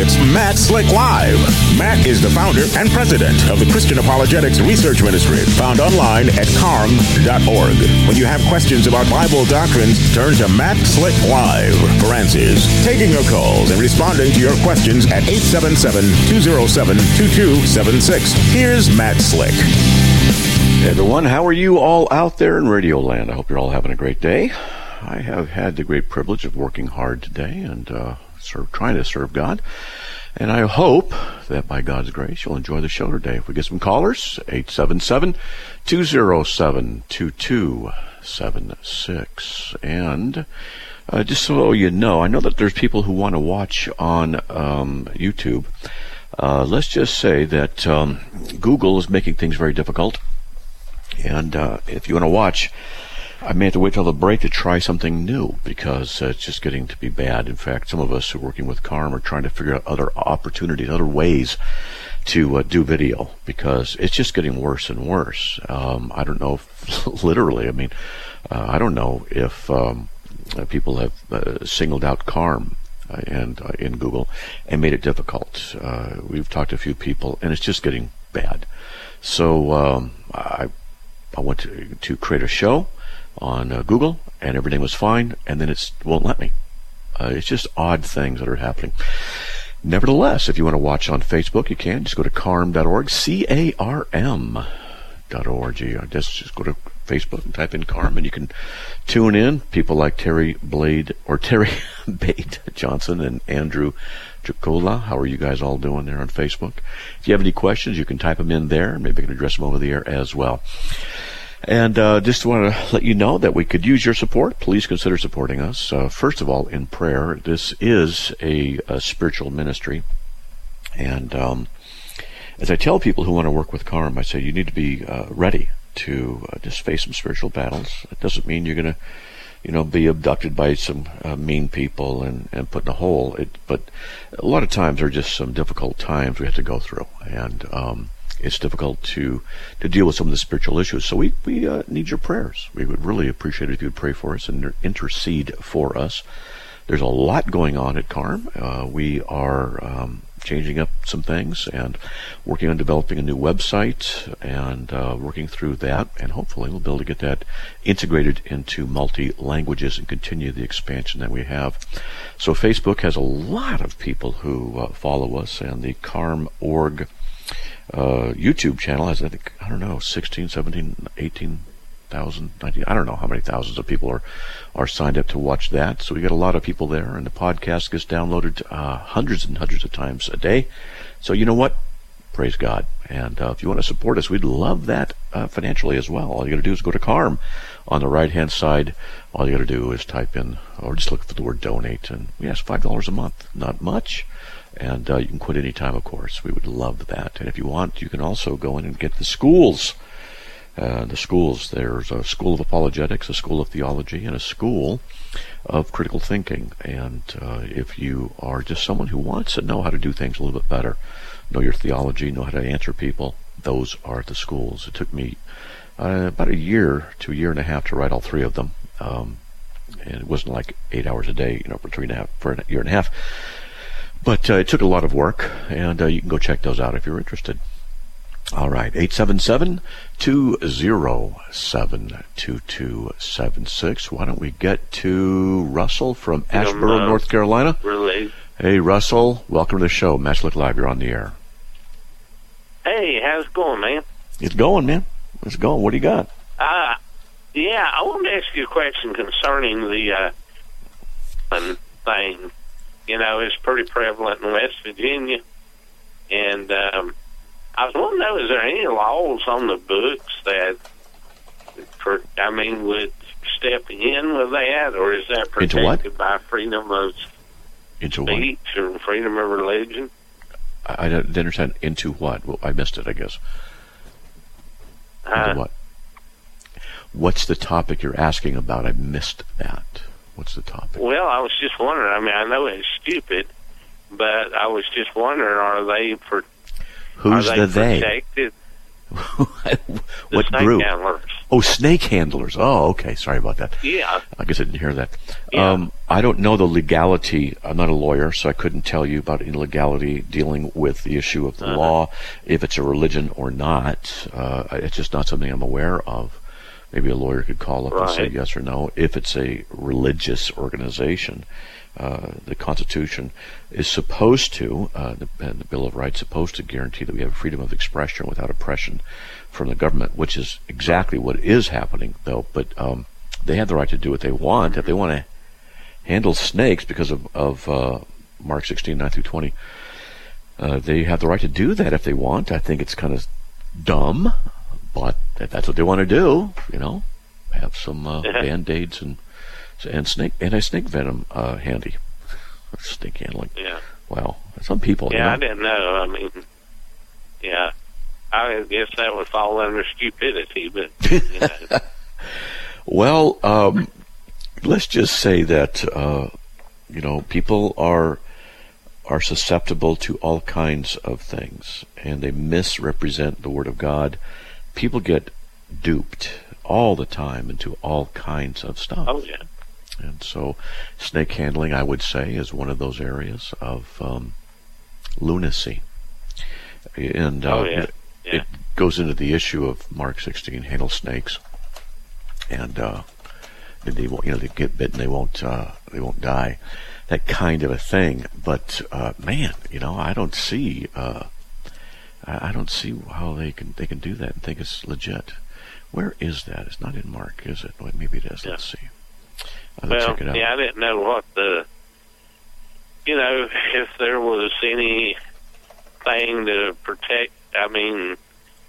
It's Matt Slick Live. Matt is the founder and president of the Christian Apologetics Research Ministry, found online at carm.org. When you have questions about Bible doctrines, turn to Matt Slick Live for answers. Taking your calls and responding to your questions at 877-207-2276. Here's Matt Slick. Hey everyone, how are you all out there in Radio Land? I hope you're all having a great day. I have had the great privilege of working hard today and trying to serve God. And I hope that by God's grace you'll enjoy the show today. If we get some callers, 877-207-2276. And just so you know, I know that there's people who want to watch on YouTube. Let's just say that Google is making things very difficult. And if you want to watch, I may have to wait till the break to try something new because it's just getting to be bad. In fact, some of us who are working with CARM are trying to figure out other opportunities, other ways to do video because it's just getting worse and worse. I don't know if, literally, I don't know if people have singled out CARM and in Google and made it difficult. We've talked to a few people, and it's just getting bad. So I went to create a show on Google, and everything was fine, and then it won't let me. It's just odd things that are happening. Nevertheless, if you want to watch on Facebook, you can. Just go to carm.org, CARM.org. Just go to Facebook and type in CARM, and you can tune in. People like Terry Bate Johnson and Andrew Chicola. How are you guys all doing there on Facebook? If you have any questions, you can type them in there. Maybe I can address them over the air as well. And just want to let you know that we could use your support. Please consider supporting us. First of all, in prayer. This is a spiritual ministry. And as I tell people who want to work with CARM, I say you need to be ready to just face some spiritual battles. It doesn't mean you're going to be abducted by some mean people and put in a hole. But a lot of times there are just some difficult times we have to go through. And it's difficult to deal with some of the spiritual issues. So we need your prayers. We would really appreciate it if you would pray for us and intercede for us. There's a lot going on at CARM. We are changing up some things and working on developing a new website and working through that. And hopefully we'll be able to get that integrated into multi-languages and continue the expansion that we have. So Facebook has a lot of people who follow us, and the CARM.org YouTube channel has, 16, 17, 18,000, 19, I don't know how many thousands of people are signed up to watch that. So we got a lot of people there, and the podcast gets downloaded hundreds and hundreds of times a day. So you know what? Praise God. And if you want to support us, we'd love that financially as well. All you got to do is go to CARM on the right-hand side. All you got to do is type in, or just look for the word donate, and we ask $5 a month. Not much. And you can quit any time, of course. We would love that. And if you want, you can also go in and get the schools. There's a school of apologetics, a school of theology, and a school of critical thinking. And if you are just someone who wants to know how to do things a little bit better, know your theology, know how to answer people, those are the schools. It took me about a year to a year and a half to write all three of them. And it wasn't like 8 hours a day, for a year and a half. But it took a lot of work, and you can go check those out if you're interested. All right, 877-207-2276. Why don't we get to Russell from Asheboro, North Carolina? Really? Hey, Russell, welcome to the show. Matt Slick Live, you're on the air. Hey, how's it going, man? It's going, man. It's going. What do you got? Yeah, I wanted to ask you a question concerning the thing. It's pretty prevalent in West Virginia. And I was wanting to know, is there any laws on the books that, would step in with that, or is that protected by freedom of speech or freedom of religion? I didn't understand. Into what? Well, I missed it, I guess. Into what? What's the topic you're asking about? I missed that. What's the topic? Well, I was just wondering. I know it's stupid, but I was just wondering, are they Who's are they protected? What group? Handlers. Oh, snake handlers. Oh, okay. Sorry about that. Yeah. I guess I didn't hear that. Yeah. I don't know the legality. I'm not a lawyer, so I couldn't tell you about any legality dealing with the issue of the law, if it's a religion or not. It's just not something I'm aware of. Maybe a lawyer could call up and say yes or no. If it's a religious organization, the Constitution is supposed to, and the Bill of Rights supposed to guarantee that we have freedom of expression without oppression from the government, which is exactly what is happening, though. But they have the right to do what they want. If they want to handle snakes because of Mark 16, 9 through 20, they have the right to do that if they want. I think it's kind of dumb, but if that's what they want to do, have some Band-Aids and anti-snake venom handy. Snake handling. Yeah. Wow. Some people. Yeah, I didn't know. I mean, yeah. I guess that would fall under stupidity, but, Well, let's just say that, people are susceptible to all kinds of things, and they misrepresent the Word of God. People get duped all the time into all kinds of stuff. Oh, yeah. And so snake handling, I would say, is one of those areas of lunacy. And it goes into the issue of Mark 16, handle snakes. And they won't, they get bitten, they won't die. That kind of a thing. But man, I don't see how they can do that and think it's legit. Where is that? It's not in Mark, is it? Well, maybe it is. Yeah. Let's see. Check it out. Yeah, I didn't know what if there was anything to protect. I mean,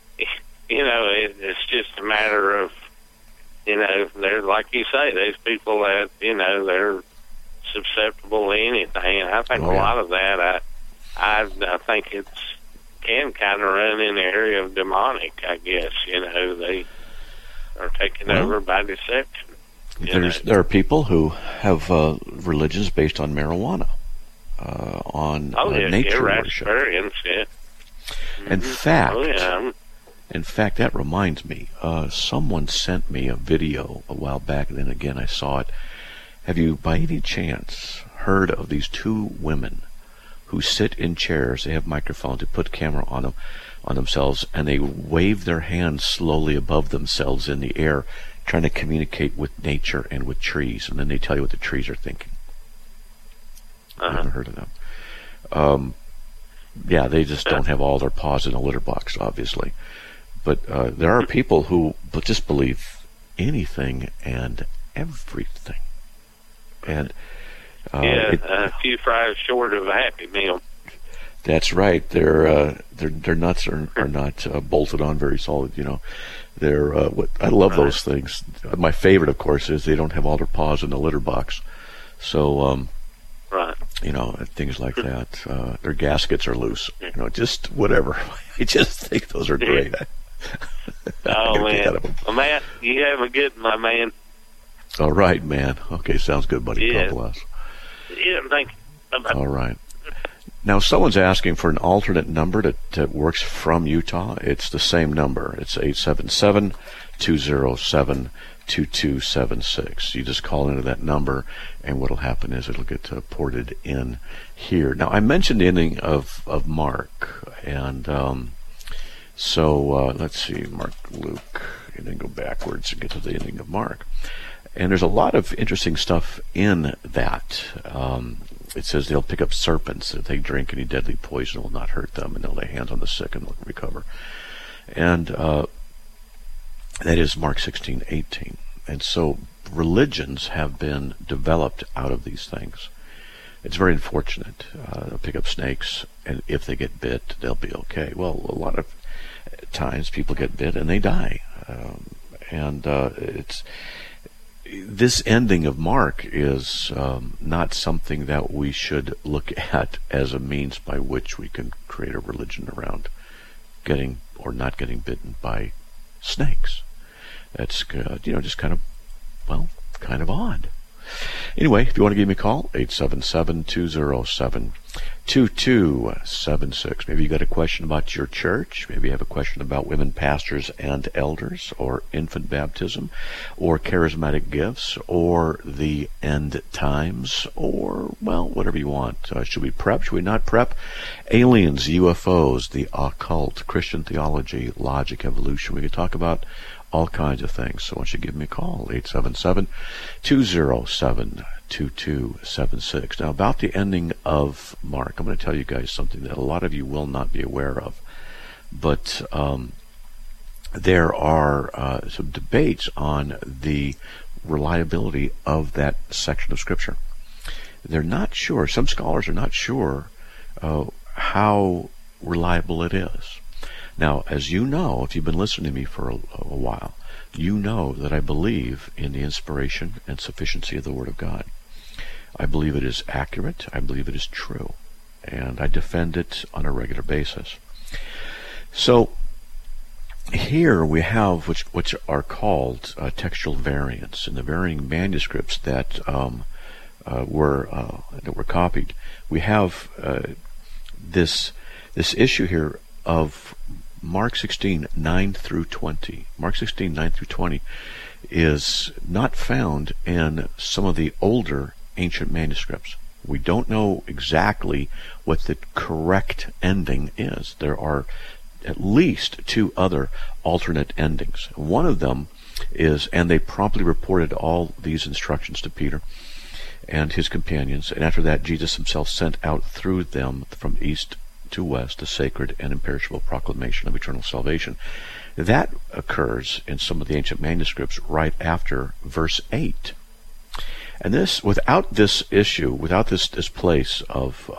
it's just a matter of, they're, like you say, there's people that, they're susceptible to anything. And I think a lot of that, I think can kind of run in the area of demonic, I guess. They are taken over by deception. There are people who have religions based on marijuana, on nature worship. Yeah. In fact, that reminds me. Someone sent me a video a while back, and then again I saw it. Have you, by any chance, heard of these two women who sit in chairs? They have microphones. They put camera on themselves, and they wave their hands slowly above themselves in the air, trying to communicate with nature and with trees, and then they tell you what the trees are thinking. I've never heard of them. They just don't have all their paws in a litter box, obviously. But there are people who just believe anything and everything. And a few fries short of a Happy Meal. That's right. Their nuts are not bolted on very solid. I love those things. My favorite, of course, is they don't have all their paws in the litter box. So, things like that. Their gaskets are loose. Just whatever. I just think those are great. Oh, man. Well, Matt, you have a good one, my man. All right, man. Okay, sounds good, buddy. Yeah. God bless. Yeah, thank you. Bye-bye. All right. Now, someone's asking for an alternate number that works from Utah. It's the same number. It's 877-207-2276. You just call into that number, and what'll happen is it'll get ported in here. Now, I mentioned the ending of Mark, and let's see, Mark, Luke, and then go backwards and get to the ending of Mark. And there's a lot of interesting stuff in that. It says they'll pick up serpents. If they drink any deadly poison, it will not hurt them, and they'll lay hands on the sick and they'll recover. And that is Mark 16:18. And so religions have been developed out of these things. It's very unfortunate. They'll pick up snakes, and if they get bit, they'll be okay. Well, a lot of times people get bit and they die. This ending of Mark is not something that we should look at as a means by which we can create a religion around getting or not getting bitten by snakes. That's just kind of odd. Anyway, if you want to give me a call, 877-207-2276. 2276. Maybe you got a question about your church. Maybe you have a question about women pastors and elders, or infant baptism, or charismatic gifts, or the end times, or, well, whatever you want. Should we prep? Should we not prep? Aliens, UFOs, the occult, Christian theology, logic, evolution. We could talk about all kinds of things. So why don't you give me a call, 877-207-2276. Now, about the ending of Mark, I'm going to tell you guys something that a lot of you will not be aware of. But there are some debates on the reliability of that section of Scripture. They're not sure. Some scholars are not sure how reliable it is. Now, as you know, if you've been listening to me for a while, you know that I believe in the inspiration and sufficiency of the Word of God. I believe it is accurate. I believe it is true. And I defend it on a regular basis. So, here we have which are called textual variants. In the varying manuscripts that were copied, we have this issue here of Mark 16, 9 through 20. Mark 16, 9 through 20 is not found in some of the older ancient manuscripts. We don't know exactly what the correct ending is. There are at least two other alternate endings. One of them is, and they promptly reported all these instructions to Peter and his companions, and after that Jesus himself sent out through them from east to west the sacred and imperishable proclamation of eternal salvation. That occurs in some of the ancient manuscripts right after verse 8. And this, without this issue, without this place of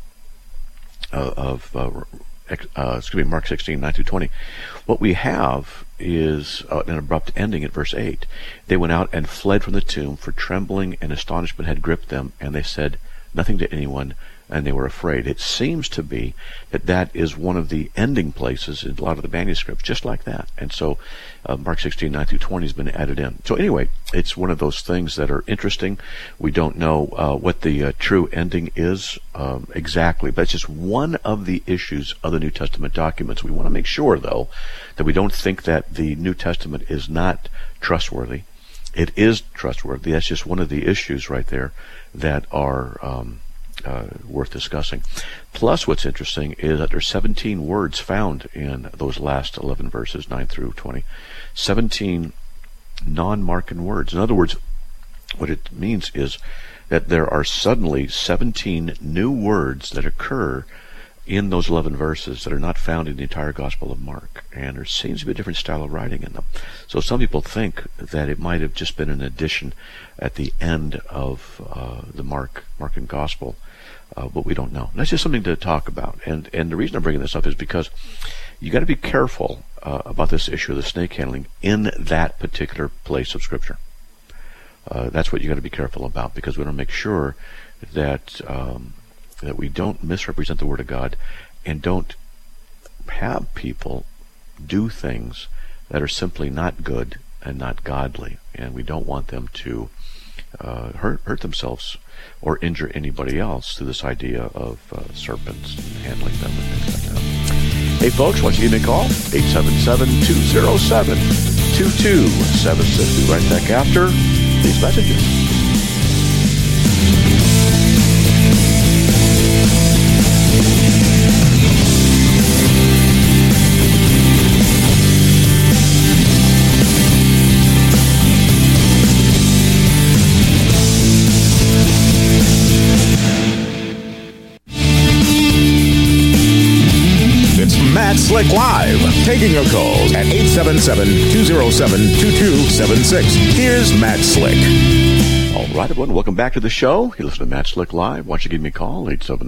Mark 16, 9 through 20, what we have is an abrupt ending at verse 8. They went out and fled from the tomb, for trembling and astonishment had gripped them, and they said nothing to anyone, and they were afraid. It seems to be that is one of the ending places in a lot of the manuscripts, just like that. And so Mark 16, 9 through 20 has been added in. So anyway, it's one of those things that are interesting. We don't know what the true ending is exactly, but it's just one of the issues of the New Testament documents. We want to make sure, though, that we don't think that the New Testament is not trustworthy. It is trustworthy. That's just one of the issues right there that are worth discussing. Plus, what's interesting is that there's 17 words found in those last 11 verses, 9 through 20. 17 non-Markan words. In other words, what it means is that there are suddenly 17 new words that occur in those 11 verses that are not found in the entire Gospel of Mark. And there seems to be a different style of writing in them. So some people think that it might have just been an addition at the end of the Markan Gospel, but we don't know. And that's just something to talk about. And the reason I'm bringing this up is because you got to be careful about this issue of the snake handling in that particular place of Scripture. That's what you got to be careful about, because we want to make sure that that we don't misrepresent the Word of God and don't have people do things that are simply not good and not godly. And we don't want them to hurt themselves or injure anybody else through this idea of serpents and handling them and things like that. Hey folks, why don't you give me a call? 877-207-2276. We'll be right back after these messages. Matt Slick Live, taking your calls at 877-207-2276. Here's Matt Slick. All right, everyone, welcome back to the show. You listen to Matt Slick Live. Why don't you give me a call,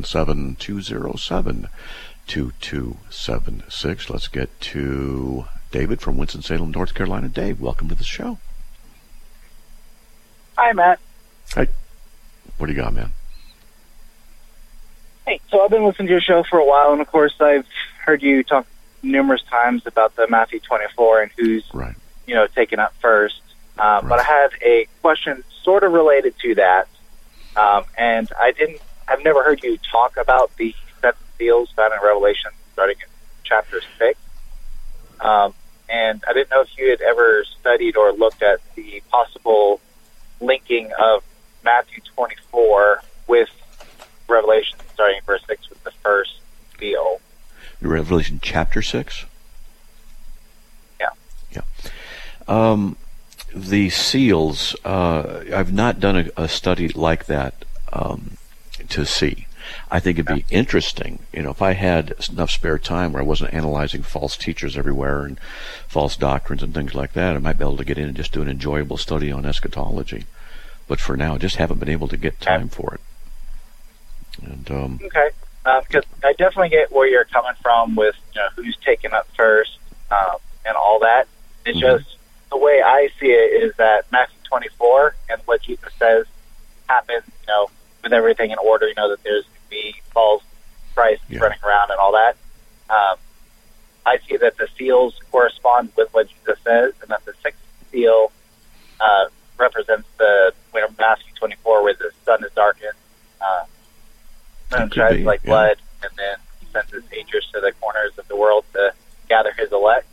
877-207-2276. Let's get to David from Winston-Salem, North Carolina. Dave, welcome to the show. Hi, Matt. Hey, what do you got, man? Hey, so I've been listening to your show for a while, and of course I've heard you talk numerous times about the Matthew 24 and who's, right, taken up first. Right. But I had a question sort of related to that, and I've I've never heard you talk about the 7 seals found in Revelation, starting in chapter 6. And I didn't know if you had ever studied or looked at the possible linking of Matthew 24 with Revelation, starting in verse 6 with the first seal. Revelation chapter 6? Yeah. Yeah. The seals, I've not done a study like that to see. I think it'd be interesting, if I had enough spare time where I wasn't analyzing false teachers everywhere and false doctrines and things like that, I might be able to get in and just do an enjoyable study on eschatology. But for now, I just haven't been able to get time for it. And okay, because I definitely get where you're coming from with who's taken up first and all that. It's just the way I see it is that Matthew 24 and what Jesus says happens, with everything in order. That there's going to be false Christ running around and all that. I see that the seals correspond with what Jesus says, and that the 6th seal represents when Matthew 24, where the sun is darkened, sun shines like blood, and then he sends his angels to the corners of the world to gather his elect.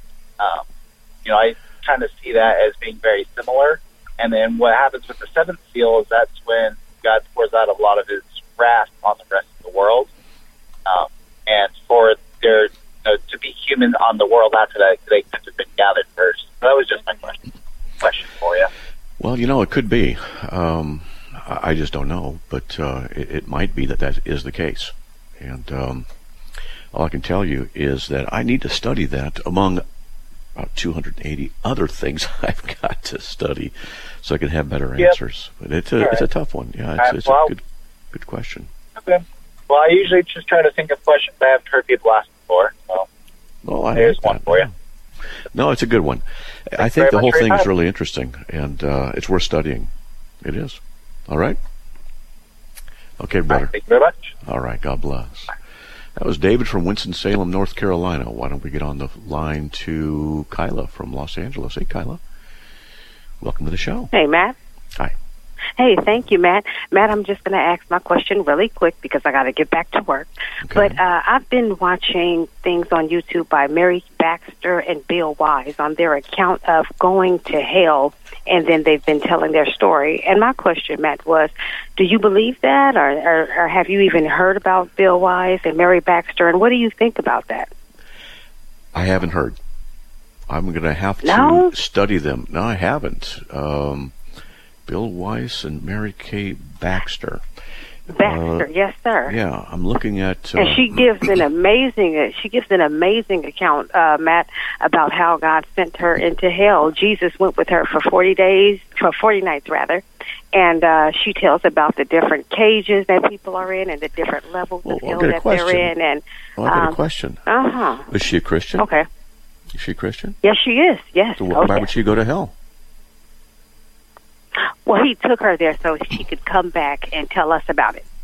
I kind of see that as being very similar. And then what happens with the 7th seal is that's when God pours out a lot of his wrath on the rest of the world. And for there to be human on the world after that, they could have been gathered first. So that was just my question for you. Well, it could be. I just don't know, but it might be that is the case. And all I can tell you is that I need to study that among about 280 other things I've got to study so I can have better answers. But it's a tough one. Yeah, it's a good question. Okay. Well, I usually just try to think of questions I haven't heard people ask before. So here's one for you. No, it's a good one. I think the whole thing is really interesting, and it's worth studying. It is. All right? Okay, brother. Thank you very much. All right, God bless. That was David from Winston-Salem, North Carolina. Why don't we get on the line to Kyla from Los Angeles. Hey, Kyla. Welcome to the show. Hey, Matt. Hi. Hey, thank you, Matt. Matt, I'm just going to ask my question really quick because I got to get back to work. Okay. But I've been watching things on YouTube by Mary Baxter and Bill Wise on their account of going to hell, and then they've been telling their story. And my question, Matt, was, do you believe that, or have you even heard about Bill Wise and Mary Baxter, and what do you think about that? I haven't heard. I'm going to have to study them. No, I haven't. Bill Weiss and Mary Kay Baxter. Baxter, yes, sir. Yeah, I'm looking at. And she gives an amazing account, Matt, about how God sent her into hell. Jesus went with her for 40 nights, and she tells about the different cages that people are in and the different levels of hell that they're in. And I got a question. Is she a Christian? Okay. Is she a Christian? Yes, she is. Yes. So why would she go to hell? Well, he took her there so she could come back and tell us about it.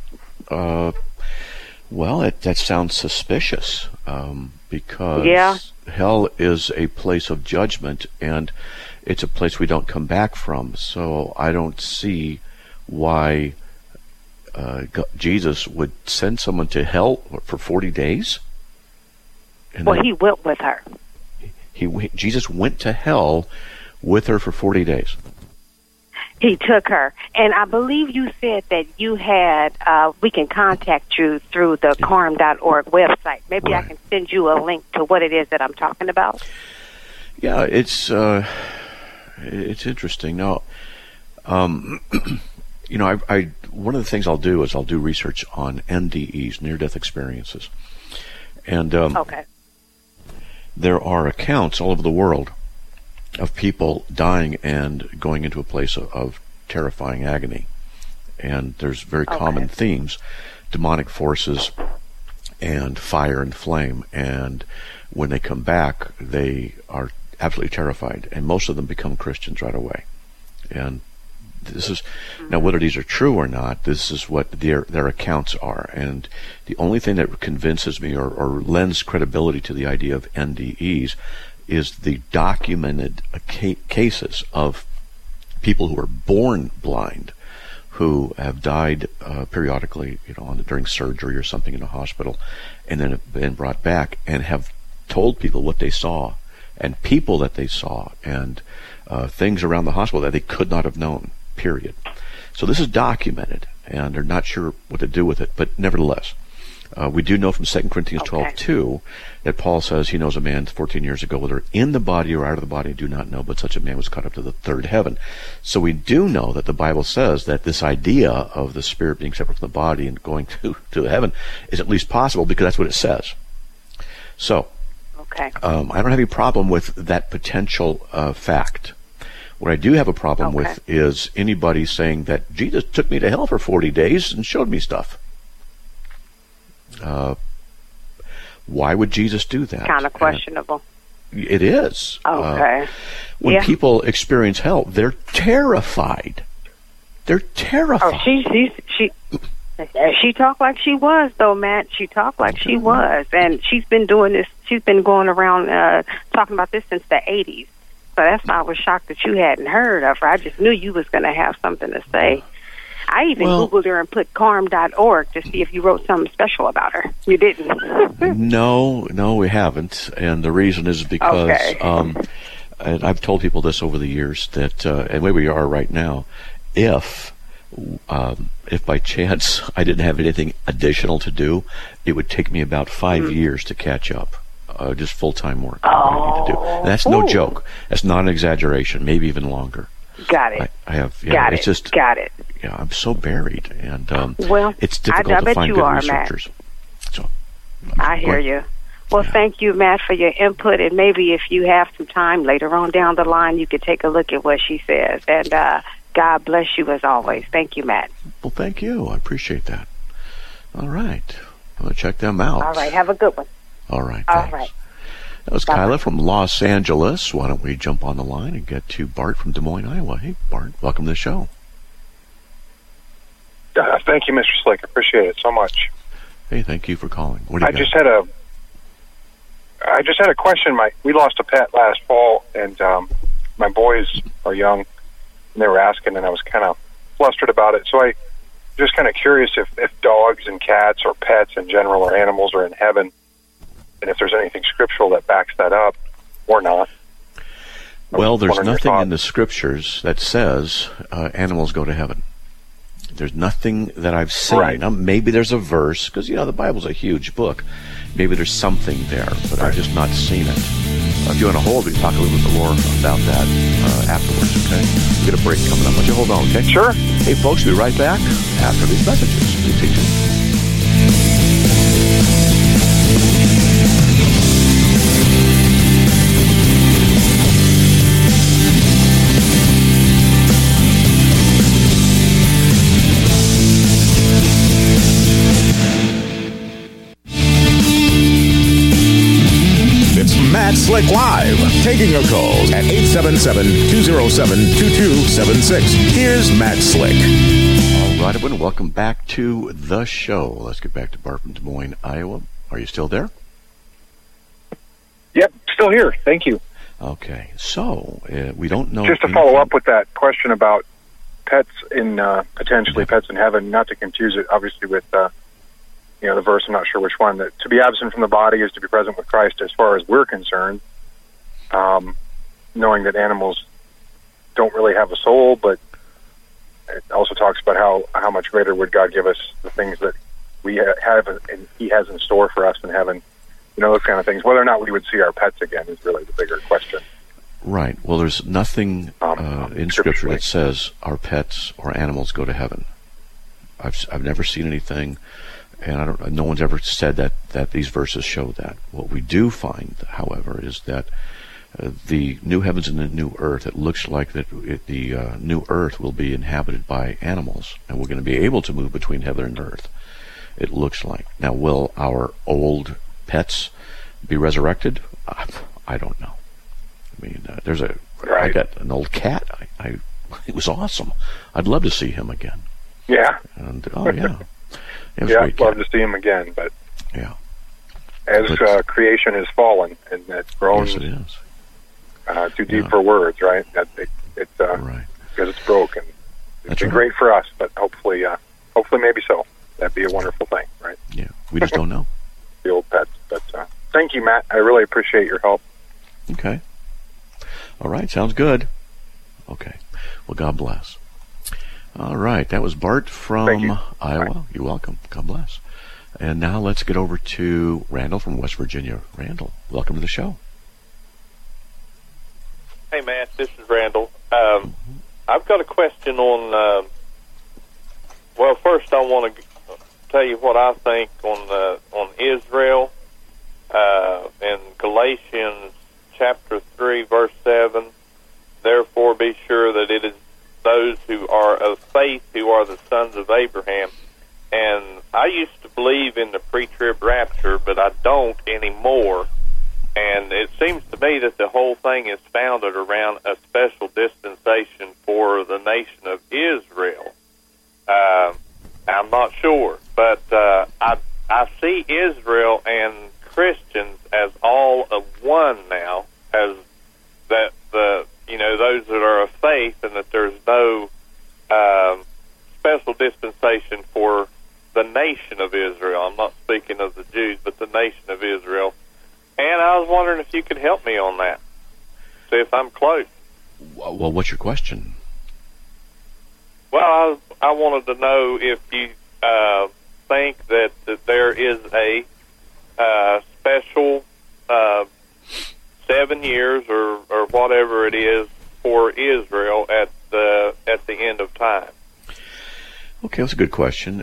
Well, that sounds suspicious, because hell is a place of judgment, and it's a place we don't come back from. So I don't see why Jesus would send someone to hell for 40 days. Well, he went with her. Jesus went to hell with her for 40 days. He took her. And I believe you said that you had, we can contact you through the carm.org website. Maybe I can send you a link to what it is that I'm talking about. Yeah, it's interesting. Now, one of the things I'll do is I'll do research on NDEs, near-death experiences. And there are accounts all over the world of people dying and going into a place of terrifying agony. And there's very common themes, demonic forces and fire and flame. And when they come back, they are absolutely terrified. And most of them become Christians right away. And this is, now whether these are true or not, this is what their accounts are. And the only thing that convinces me or lends credibility to the idea of NDEs is the documented cases of people who are born blind, who have died periodically, during surgery or something in a hospital, and then have been brought back and have told people what they saw, and people that they saw, and things around the hospital that they could not have known, period. So this is documented, and they're not sure what to do with it, but nevertheless, we do know from 2 Corinthians 12:2 that Paul says he knows a man 14 years ago, whether in the body or out of the body, I do not know, but such a man was caught up to the third heaven. So we do know that the Bible says that this idea of the spirit being separate from the body and going to the heaven is at least possible, because that's what it says. So I don't have any problem with that potential fact. What I do have a problem with is anybody saying that Jesus took me to hell for 40 days and showed me stuff. Why would Jesus do that? Kind of questionable. It is. Okay. When people experience hell, they're terrified. They're terrified. Oh, she talked like she was, though, Matt. She talked like she was, and she's been doing this. She's been going around talking about this since the 80s. So that's why I was shocked that you hadn't heard of her. I just knew you was going to have something to say. I even Googled her and put carm.org to see if you wrote something special about her. You didn't. No, we haven't. And the reason is because and I've told people this over the years, that and where we are right now, if by chance I didn't have anything additional to do, it would take me about 5 years to catch up. Just full-time work. I need to do. And that's no joke. That's not an exaggeration. Maybe even longer. Got it. I have. Yeah, got it's it. Just, got it. Yeah, I'm so buried, and well, it's difficult to find good researchers. Matt. So, I hear you. Well, thank you, Matt, for your input, and maybe if you have some time later on down the line, you could take a look at what she says. And God bless you as always. Thank you, Matt. Well, thank you. I appreciate that. All right. I'm going to check them out. All right. Have a good one. All right. Thanks. All right. That was Kyla from Los Angeles. Why don't we jump on the line and get to Bart from Des Moines, Iowa. Hey, Bart, welcome to the show. Thank you, Mr. Slick. I appreciate it so much. Hey, thank you for calling. What do you got? I just had a question. We lost a pet last fall, and my boys are young, and they were asking, and I was kind of flustered about it. So I just kind of curious if dogs and cats or pets in general or animals are in heaven, and if there's anything scriptural that backs that up or not. Well, there's nothing in the scriptures that says animals go to heaven. There's nothing that I've seen. Right. Now, maybe there's a verse, because, the Bible's a huge book. Maybe there's something there, but I've just not seen it. If you want to hold, we can talk a little bit more about that afterwards, okay? We've got a break coming up. Why don't you hold on, okay? Sure. Hey, folks, we'll be right back after these messages. Please stay tuned. Matt Slick Live, taking your calls at 877-207-2276. Here's Matt Slick. All right, everyone, welcome back to the show. Let's get back to Bart from Des Moines, Iowa. Are you still there? Yep, still here. Thank you. Okay, so we don't know. Just to follow up with that question about pets in potentially pets in heaven, not to confuse it, obviously, with the verse, I'm not sure which one, that to be absent from the body is to be present with Christ as far as we're concerned, knowing that animals don't really have a soul, but it also talks about how much greater would God give us the things that we have and He has in store for us in heaven, those kind of things. Whether or not we would see our pets again is really the bigger question. Right. Well, there's nothing in Scripture that says our pets or animals go to heaven. I've never seen anything. And no one's ever said that these verses show that. What we do find, however, is that the new heavens and the new earth, it looks like that the new earth will be inhabited by animals, and we're going to be able to move between heaven and earth, it looks like. Now, will our old pets be resurrected? I don't know. I mean, I got an old cat. It was awesome. I'd love to see him again. Yeah. And, yeah, I'd love to see him again, but as creation has fallen and it's grown too deep for words, right? It's right. Because it's broken. It's been great for us, but hopefully maybe so. That'd be a wonderful thing, right? Yeah, we just don't know. The old pets. But thank you, Matt. I really appreciate your help. Okay. All right, sounds good. Okay. Well, God bless. All right, that was Bart from Iowa. Bye. You're welcome. God bless. And now let's get over to Randall from West Virginia. Randall, welcome to the show. Hey, Matt, this is Randall. I've got a question on, well, first I want to tell you what I think on Israel. In Galatians chapter 3, verse 7, therefore be sure that it is those who are of faith who are the sons of Abraham. And I used to believe in the pre-trib rapture, but I don't anymore. And it seems to me that the whole thing is founded around a special dispensation for the nation of Israel. I'm not sure, but I see Israel and Christians as all of one now, as that those that are of faith, and that there's no special dispensation for the nation of Israel. I'm not speaking of the Jews, but the nation of Israel. And I was wondering if you could help me on that. See if I'm close. Well, what's your question? Well, I wanted to know if you think that there is a special 7 years or whatever it is for Israel at the end of time. Okay, that's a good question.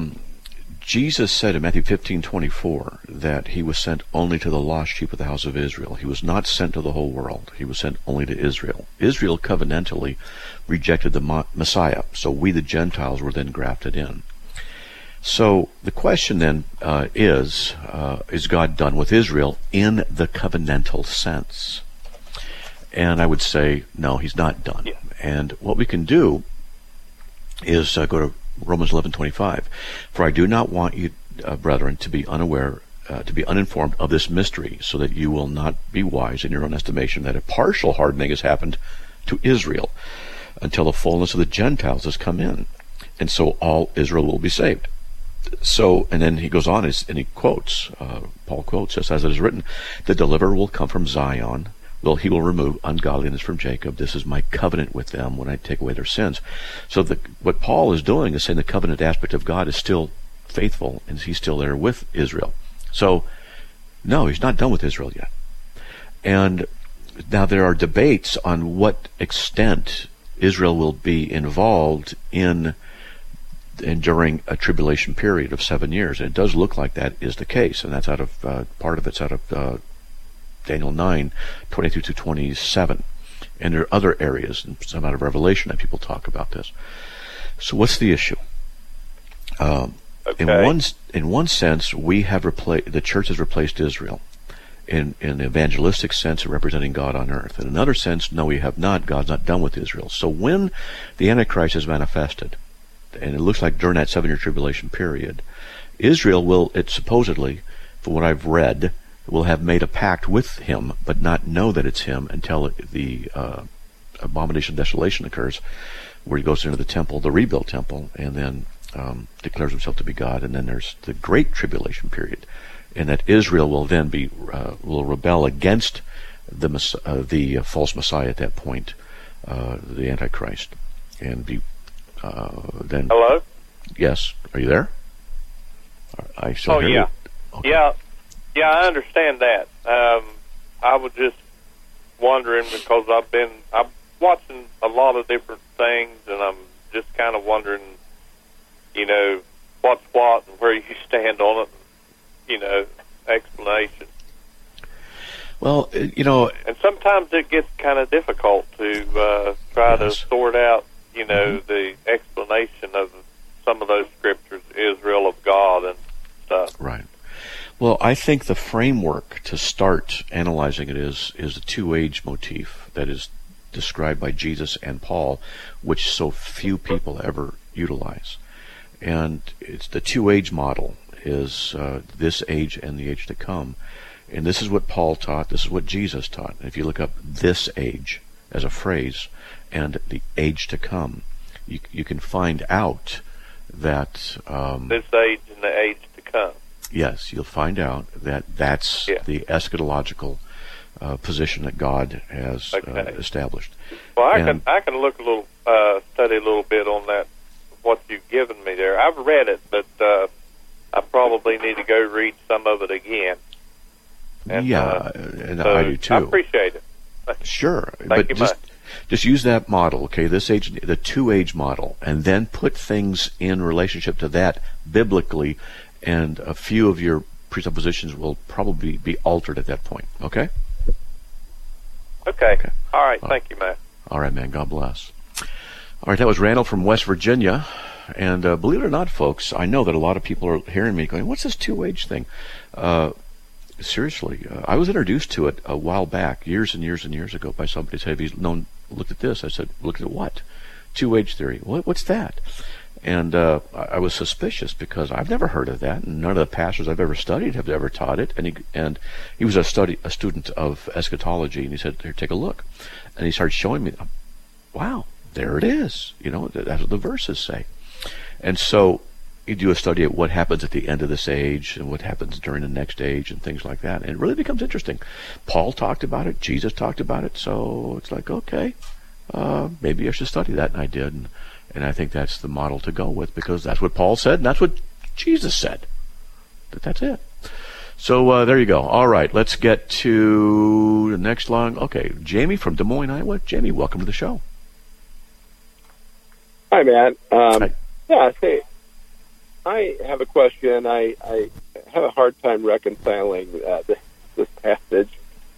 Jesus said in Matthew 15:24 that he was sent only to the lost sheep of the house of Israel. He was not sent to the whole world. He was sent only to Israel. Israel covenantally rejected the Messiah, so we the Gentiles were then grafted in. So the question then is God done with Israel in the covenantal sense? And I would say, no, he's not done. Yeah. And what we can do is go to Romans 11:25. For I do not want you, brethren, to be unaware, to be uninformed of this mystery, so that you will not be wise in your own estimation, that a partial hardening has happened to Israel until the fullness of the Gentiles has come in. And so all Israel will be saved. So, and then he goes on and he quotes, Paul quotes, just as it is written, the deliverer will come from Zion. He will remove ungodliness from Jacob. This is my covenant with them when I take away their sins. So what Paul is doing is saying the covenant aspect of God is still faithful, and he's still there with Israel. So, no, he's not done with Israel yet. And now there are debates on what extent Israel will be involved in and during a tribulation period of 7 years. And it does look like that is the case, and that's out of part of it's out of Daniel 9:22-27, and there are other areas, and some out of Revelation, that people talk about this. So what's the issue? Okay. In one sense, the church has replaced Israel in the evangelistic sense of representing God on earth. In another sense, no, we have not. God's not done with Israel. So when the Antichrist is manifested, and it looks like during that 7-year tribulation period, Israel will, it supposedly, from what I've read, will have made a pact with him, but not know that it's him until the abomination of desolation occurs, where he goes into the temple, the rebuilt temple, and then declares himself to be God. And then there's the great tribulation period, and that Israel will then will rebel against the false Messiah at that point, the Antichrist, and be then. Hello? Yes, are you there? I still hear you. Okay. Yeah, I understand that. I was just wondering, because I'm watching a lot of different things, and I'm just kind of wondering, what's what and where you stand on it, explanation. Well, and sometimes it gets kind of difficult to try to sort out, the explanation of some of those scriptures, Israel of God and stuff. Right. Well, I think the framework to start analyzing it is the two-age motif that is described by Jesus and Paul, which so few people ever utilize. And it's the two-age model is this age and the age to come. And this is what Paul taught. This is what Jesus taught. And if you look up this age as a phrase and the age to come, you can find out that this age and the age to come. Yes, you'll find out that that's the eschatological position that God has established. Well, I can look a little, study a little bit on that, what you've given me there. I've read it, but I probably need to go read some of it again. And, and so I do too. I appreciate it. Sure, Thank you much. Just use that model, okay? This age, the 2-age model, and then put things in relationship to that biblically, and a few of your presuppositions will probably be altered at that point. Okay? Okay. All right. Thank you, Matt. All right, man. God bless. All right, that was Randall from West Virginia. And believe it or not, folks, I know that a lot of people are hearing me going, what's this 2-age thing? Seriously, I was introduced to it a while back, years and years and years ago, by somebody who said, have you looked at this? I said, looked at what? 2-age theory. What's that? And I was suspicious because I've never heard of that, and none of the pastors I've ever studied have ever taught it. And he was a student of eschatology, and he said, "Here, take a look." And he started showing me, wow, there it is. That's what the verses say. And so you do a study at what happens at the end of this age and what happens during the next age and things like that, and it really becomes interesting. Paul talked about it, Jesus talked about it, so it's like, okay, maybe I should study that, and I did. And I think that's the model to go with, because that's what Paul said, and that's what Jesus said. That's it. So there you go. All right, let's get to the next line. Okay, Jamie from Des Moines, Iowa. Jamie, welcome to the show. Hi, Matt. Hi. Yeah, hey, I have a question. I have a hard time reconciling this passage.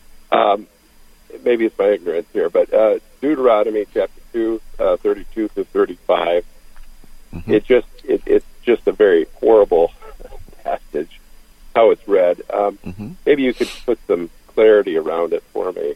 Maybe it's my ignorance here, but Deuteronomy chapter 2, 32 through 35. Mm-hmm. It's just a very horrible passage, how it's read. Maybe you could put some clarity around it for me.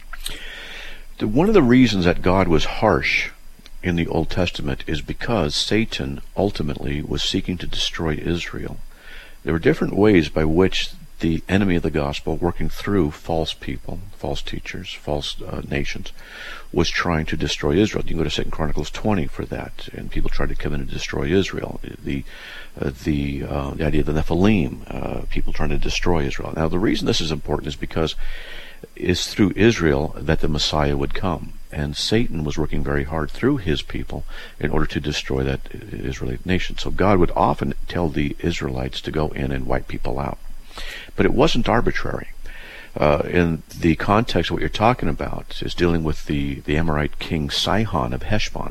One of the reasons that God was harsh in the Old Testament is because Satan ultimately was seeking to destroy Israel. There were different ways by which the enemy of the gospel, working through false people, false teachers, false nations, was trying to destroy Israel. You can go to 2 Chronicles 20 for that, and people tried to come in and destroy Israel. The idea of the Nephilim, people trying to destroy Israel. Now, the reason this is important is because it's through Israel that the Messiah would come, and Satan was working very hard through his people in order to destroy that Israelite nation. So God would often tell the Israelites to go in and wipe people out. But it wasn't arbitrary. In the context of what you're talking about is dealing with the Amorite king Sihon of Heshbon.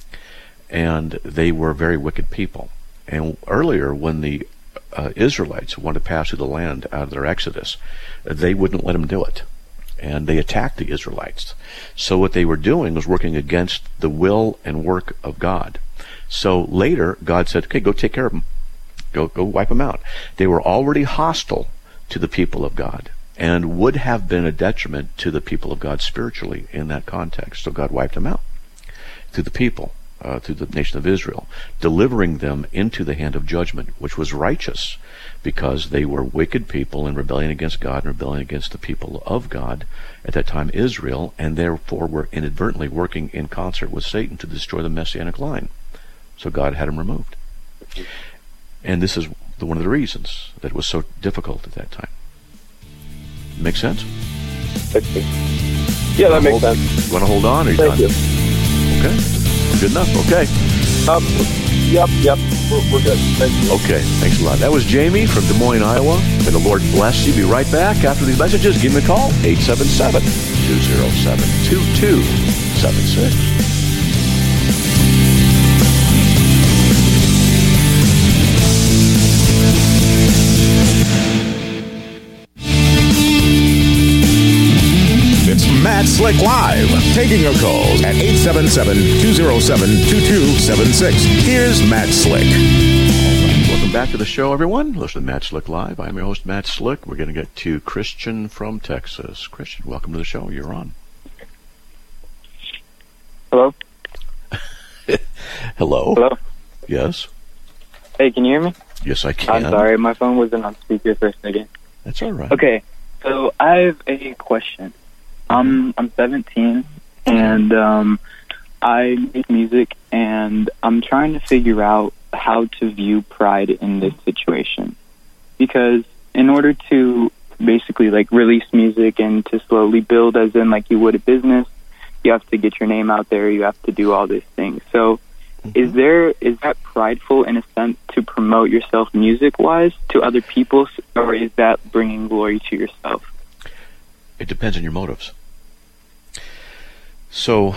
And they were very wicked people. And earlier, when the Israelites wanted to pass through the land out of their exodus, they wouldn't let them do it. And they attacked the Israelites. So what they were doing was working against the will and work of God. So later, God said, okay, go take care of them. Go wipe them out. They were already hostile to the people of God and would have been a detriment to the people of God spiritually in that context. So God wiped them out through the people, through the nation of Israel, delivering them into the hand of judgment, which was righteous because they were wicked people in rebellion against God and rebellion against the people of God, at that time Israel, and therefore were inadvertently working in concert with Satan to destroy the Messianic line. So God had them removed. And this is one of the reasons that it was so difficult at that time. Make sense? Yeah, that makes sense. You want to hold on? Or you Thank done? you. Okay. Good enough. Okay. Yep. We're good. Thank you. Okay. Thanks a lot. That was Jamie from Des Moines, Iowa. May the Lord bless you. Be right back after these messages. Give me a call. 877-207-2276. Matt Slick Live, taking your calls at 877-207-2276. Here's Matt Slick. All right, welcome back to the show, everyone. Listen to Matt Slick Live. I'm your host, Matt Slick. We're going to get to Christian from Texas. Christian, welcome to the show. You're on. Hello? Hello? Hello? Yes? Hey, can you hear me? Yes, I can. I'm sorry, my phone wasn't on speaker for a second. That's all right. Okay, so I have a question. I'm 17, and I make music, and I'm trying to figure out how to view pride in this situation. Because in order to basically like release music and to slowly build, as in like you would a business, you have to get your name out there, you have to do all these things. So is that prideful in a sense to promote yourself music-wise to other people, or is that bringing glory to yourself? It depends on your motives. So,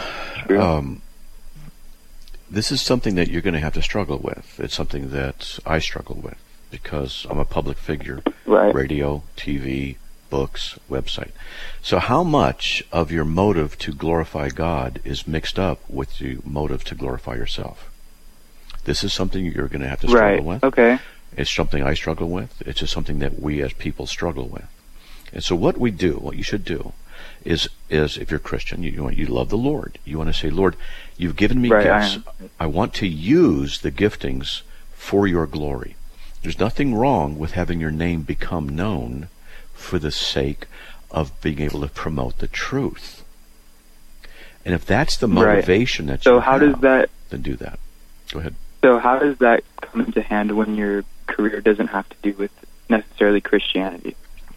this is something that you're going to have to struggle with. It's something that I struggle with because I'm a public figure. Right. Radio, TV, books, website. So how much of your motive to glorify God is mixed up with the motive to glorify yourself? This is something you're going to have to struggle with. Okay. It's something I struggle with. It's just something that we as people struggle with. And so what you should do, is if you're Christian, you love the Lord. You want to say, Lord, you've given me gifts. I want to use the giftings for your glory. There's nothing wrong with having your name become known for the sake of being able to promote the truth. And if that's the motivation that you have, then do that. Go ahead. So how does that come into hand when your career doesn't have to do with necessarily Christianity?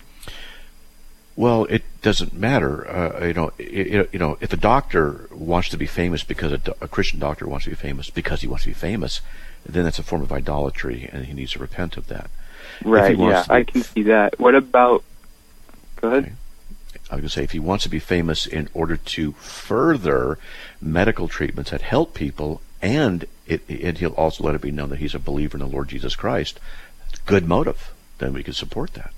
Well, it doesn't matter. If a doctor wants to be famous because a Christian doctor wants to be famous because he wants to be famous, then that's a form of idolatry, and he needs to repent of that. Right, I can see that. What about... Go ahead. Okay. I was going to say, if he wants to be famous in order to further medical treatments that help people, and he'll also let it be known that he's a believer in the Lord Jesus Christ, good motive, then we can support that.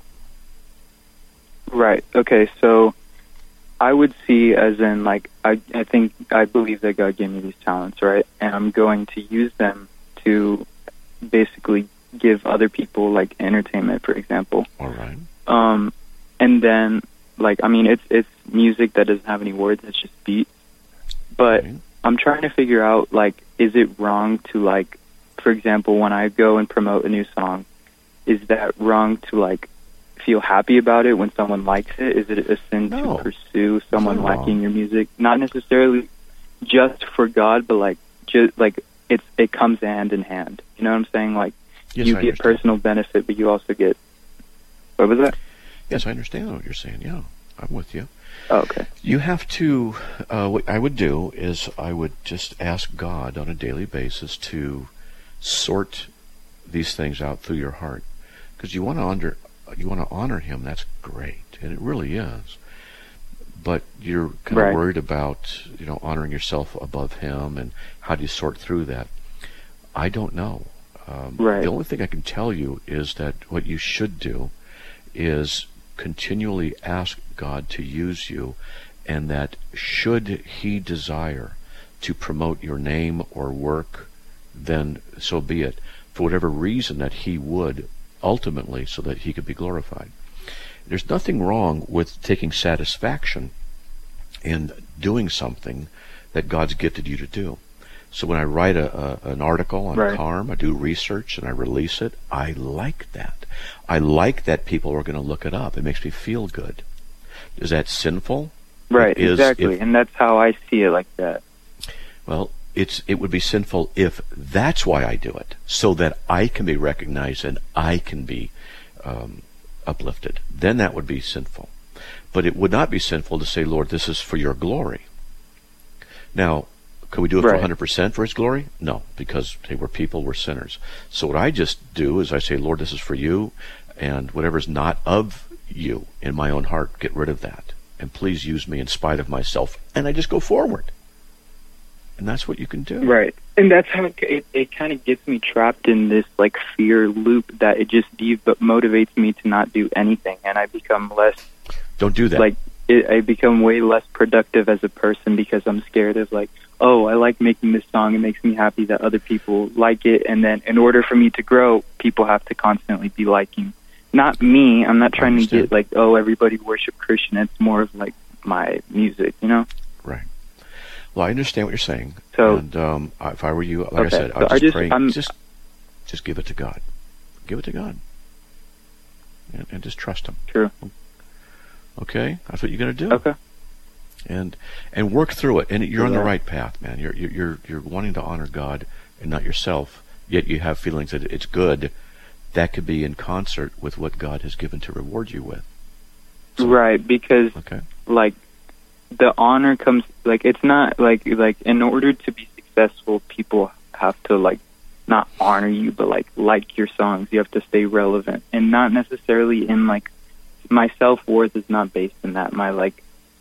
Right. Okay. So I would see as in like I believe that God gave me these talents, right? And I'm going to use them to basically give other people like entertainment, for example. All right. And then like it's music that doesn't have any words, it's just beats. But I'm trying to figure out like, is it wrong to like, for example, when I go and promote a new song, is that wrong to like feel happy about it when someone likes it? Is it a sin to pursue someone liking your music? Not necessarily just for God, but like just like it comes hand in hand. You know what I'm saying? Like you get personal benefit, but you also get. What was that? Yes, I understand what you're saying. Yeah, I'm with you. Oh, okay. You have to. What I would do is I would just ask God on a daily basis to sort these things out through your heart, because you want to honor Him. That's great, and it really is. But you're kind of worried about honoring yourself above Him, and how do you sort through that? I don't know. The only thing I can tell you is that what you should do is continually ask God to use you, and that should He desire to promote your name or work, then so be it, for whatever reason that He would, ultimately, so that He could be glorified. There's nothing wrong with taking satisfaction in doing something that God's gifted you to do. So when I write an article on CARM, I do research and I release it, I like that. I like that people are going to look it up. It makes me feel good. Is that sinful? Right, exactly. And that's how I see it, like that. Well, it would be sinful if that's why I do it, so that I can be recognized and I can be uplifted. Then that would be sinful. But it would not be sinful to say, Lord, this is for your glory. Now, could we do it for 100% for His glory? No, because we're people, we're sinners. So what I just do is I say, Lord, this is for you, and whatever's not of you in my own heart, get rid of that. And please use me in spite of myself. And I just go forward. And that's what you can do. Right. And that's how it kind of gets me trapped in this like fear loop that it just motivates me to not do anything. And I become less... Don't do that. Like, I become way less productive as a person because I'm scared of like, oh, I like making this song. It makes me happy that other people like it. And then in order for me to grow, people have to constantly be liking. Not me. I'm not trying to get like, oh, everybody worship Christian. It's more of like my music, Right. Well, I understand what you're saying. So, and if I were you, like I said, I would just pray. Just give it to God. Give it to God. And just trust Him. True. Okay? That's what you're going to do. Okay. and work through it. And you're on the right path, man. You're wanting to honor God and not yourself. Yet you have feelings that it's good. That could be in concert with what God has given to reward you with. So, right, because like the honor comes, like it's not like in order to be successful, people have to like not honor you, but like your songs. You have to stay relevant, and not necessarily in like my self-worth is not based in that. My my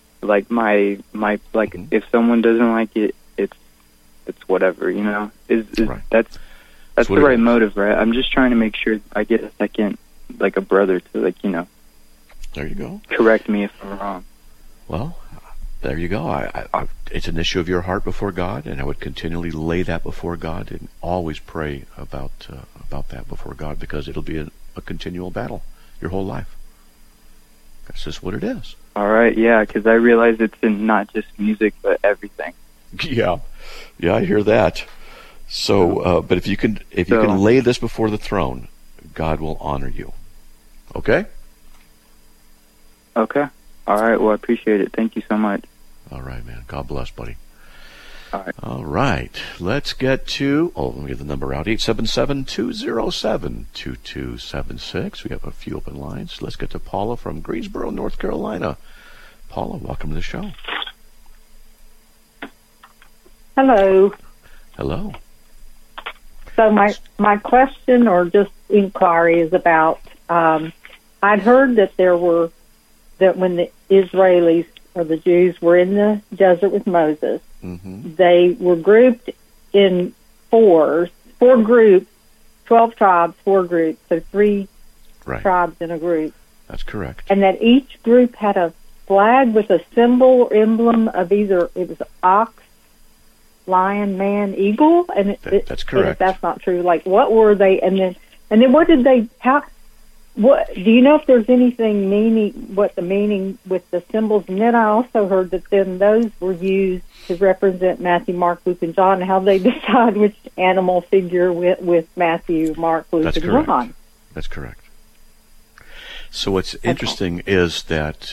if someone doesn't like it, it's whatever, you know. Right. That's the right motive, right? I'm just trying to make sure I get a second, like a brother to like, you know. There you go. Correct me if I'm wrong. Well, there you go. I it's an issue of your heart before God, and I would continually lay that before God and always pray about that before God, because it'll be a continual battle your whole life. That's just what it is. All right, yeah, because I realize it's in not just music, but everything. Yeah, I hear that. So, but if you can lay this before the throne, God will honor you. Okay? Okay. All right. Well, I appreciate it. Thank you so much. All right, man. God bless, buddy. All right. All right. Let's get to, let me get the number out, 877-207-2276. We have a few open lines. Let's get to Paula from Greensboro, North Carolina. Paula, welcome to the show. Hello. Hello. So my question or just inquiry is about, I'd heard that when the Israelis or the Jews were in the desert with Moses, they were grouped in four groups, 12 tribes, 4 groups, so 3 tribes in a group. That's correct. And that each group had a flag with a symbol or emblem of either, it was ox, lion, man, eagle, and that's correct. If that's not true, like what were they? And then what did they? What do you know if there's anything what the meaning with the symbols? And then I also heard that then those were used to represent Matthew, Mark, Luke, and John. And how they decide which animal figure with Matthew, Mark, Luke, and John. That's correct. So what's interesting is that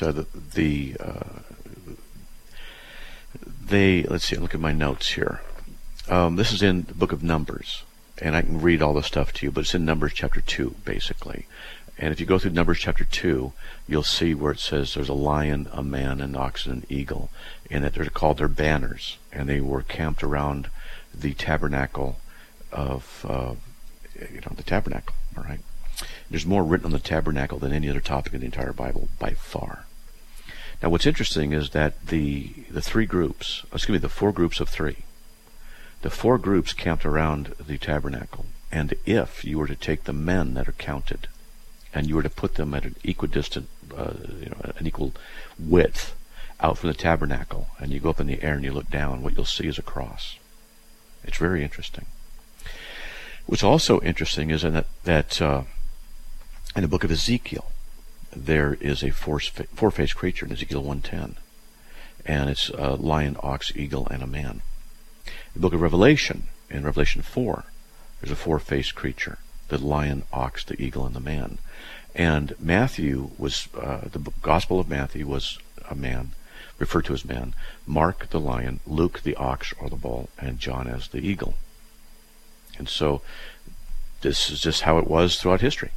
let's see, look at my notes here. This is in the book of Numbers, and I can read all this stuff to you, but it's in Numbers chapter 2, basically. And if you go through Numbers chapter 2, you'll see where it says there's a lion, a man, an ox, and an eagle, and that they're called their banners, and they were camped around the tabernacle of, the tabernacle, all right? There's more written on the tabernacle than any other topic in the entire Bible, by far. Now, what's interesting is that the 4 groups of 3, the 4 groups camped around the tabernacle, and if you were to take the men that are counted, and you were to put them at an equidistant, an equal width out from the tabernacle, and you go up in the air and you look down, what you'll see is a cross. It's very interesting. What's also interesting is that in the book of Ezekiel, there is a four-faced creature in Ezekiel 1:10, and it's a lion, ox, eagle, and a man. The book of Revelation, in Revelation 4, there's a 4-faced creature, the lion, ox, the eagle, and the man. And Matthew was, the Gospel of Matthew was a man, referred to as man, Mark the lion, Luke the ox or the bull, and John as the eagle. And so this is just how it was throughout history.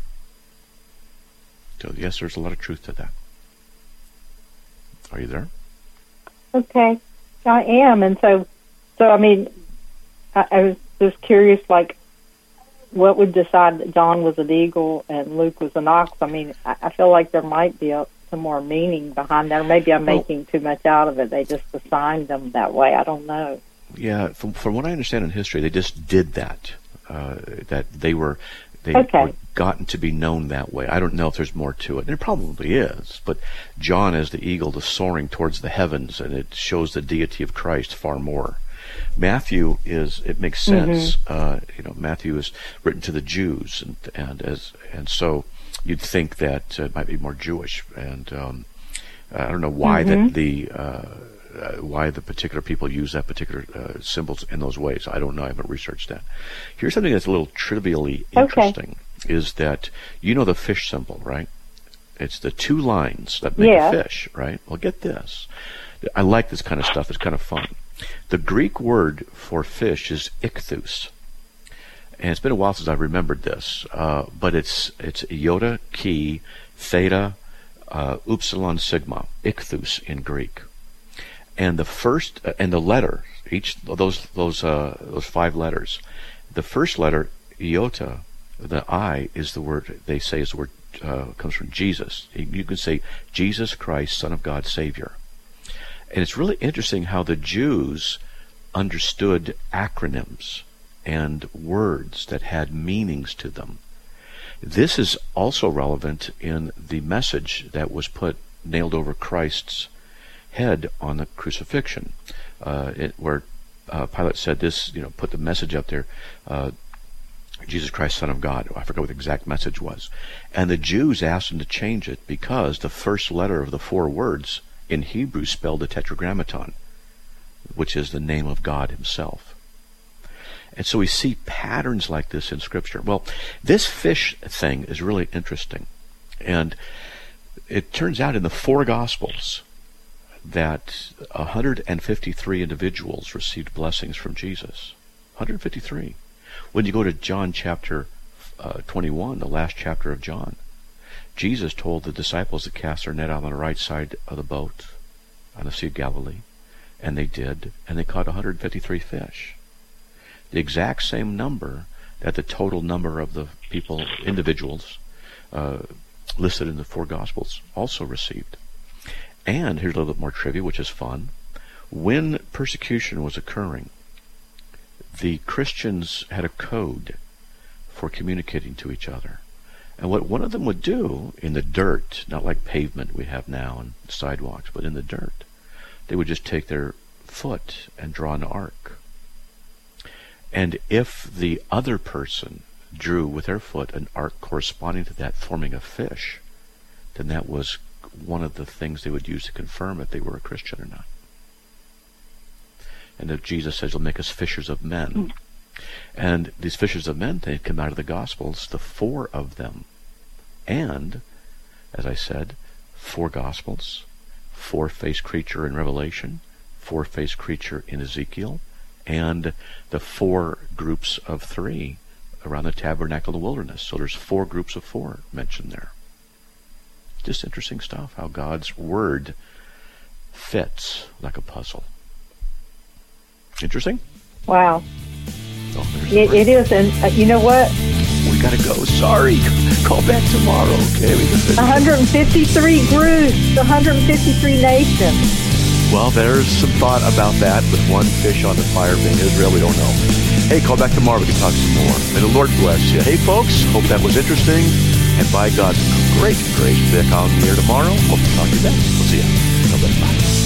So yes, there's a lot of truth to that. Are you there? Okay, I am. And so I mean, I was just curious, like, what would decide that John was an eagle and Luke was an ox? I mean, I feel like there might be some more meaning behind that, or maybe I'm making too much out of it. They just assigned them that way. I don't know. Yeah, from what I understand in history, they just did that. That they were gotten to be known that way. I don't know if there's more to it. There probably is, but John as the eagle is soaring towards the heavens, and it shows the deity of Christ far more. Matthew it makes sense. Matthew is written to the Jews, and so you'd think that it might be more Jewish. And I don't know why why the particular people use that particular symbols in those ways. I don't know. I haven't researched that. Here's something that's a little trivially interesting: is that the fish symbol, right? It's the 2 lines that make a fish, right? Well, get this. I like this kind of stuff. It's kind of fun. The Greek word for fish is ichthus. And it's been a while since I remembered this, but it's iota, chi, theta, upsilon, sigma, ichthus in Greek. And the first, and the letter, each of those 5 letters, the first letter, iota, the I is the word, they say is the word, comes from Jesus. You can say Jesus Christ, Son of God, Savior. And it's really interesting how the Jews understood acronyms and words that had meanings to them. This is also relevant in the message that was nailed over Christ's head on the crucifixion, where Pilate said this, put the message up there, Jesus Christ, Son of God. I forgot what the exact message was. And the Jews asked him to change it because the first letter of the 4 words in Hebrew spelled the Tetragrammaton, which is the name of God himself. And so we see patterns like this in Scripture. Well, this fish thing is really interesting. And it turns out in the 4 Gospels that 153 individuals received blessings from Jesus. 153. When you go to John chapter 21, the last chapter of John, Jesus told the disciples to cast their net on the right side of the boat on the Sea of Galilee. And they did, and they caught 153 fish. The exact same number that the total number of the individuals listed in the 4 Gospels also received. And here's a little bit more trivia, which is fun. When persecution was occurring, the Christians had a code for communicating to each other. And what one of them would do in the dirt, not like pavement we have now and sidewalks, but in the dirt, they would just take their foot and draw an arc. And if the other person drew with their foot an arc corresponding to that, forming a fish, then that was one of the things they would use to confirm if they were a Christian or not. And that Jesus says, he'll make us fishers of men. And these fishers of men, they come out of the Gospels, the 4 of them. And, as I said, 4 Gospels, 4-faced creature in Revelation, 4-faced creature in Ezekiel, and the 4 groups of 3 around the tabernacle of the wilderness. So there's 4 groups of 4 mentioned there. Just interesting stuff, how God's Word fits like a puzzle. Interesting? Wow. Oh, it is, and you know what? We gotta go. Sorry. Call back tomorrow, okay? 153 groups, 153 nations. Well, there's some thought about that with one fish on the fire being Israel. We don't know. Hey, call back tomorrow. We can talk some more. May the Lord bless you. Hey, folks, hope that was interesting. And by God's great grace, back on the air tomorrow. Hope to talk to you then. We'll see you. Bye.